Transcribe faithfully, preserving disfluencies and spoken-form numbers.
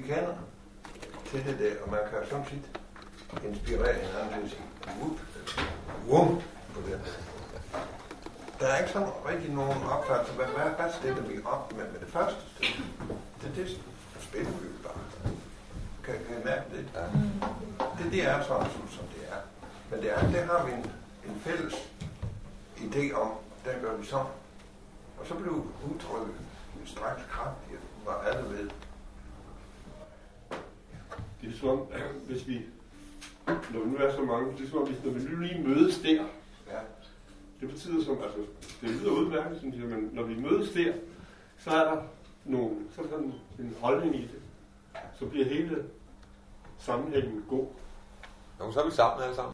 kender til det der, og man kan sådan set inspirere hinanden til at sige, whoop, whoop, på det. Der er ikke sådan rigtig nogen opfattelse, hvad, hvad, hvad stiller vi op med, med det første stykke? Det, det spiller vi jo bare. Kan, kan I mærke det? Ja. Det, det er sådan, som, som det er. Men det, er, det har vi en, en fælles idé om, der gør vi sådan. Og så blev udtrykket straks kraftigt, hvor alle ved. Det er som, hvis vi, når vi nu er så mange, det er som, hvis når vi lige mødes der, ja. Det betyder som, altså, det lyder udmærket, synes jeg, men når vi mødes der, så er der nogle, så er der sådan en holdning i det. Så bliver hele sammenhængen god. Nå, så er vi sammen alle sammen.